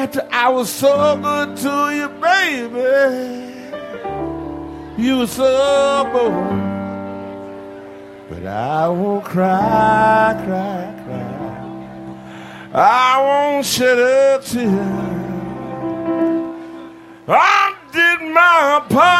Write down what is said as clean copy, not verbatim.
After I was so good to you, baby, you were so bold. But I won't cry, cry, cry. I won't shed a tear. I did my part.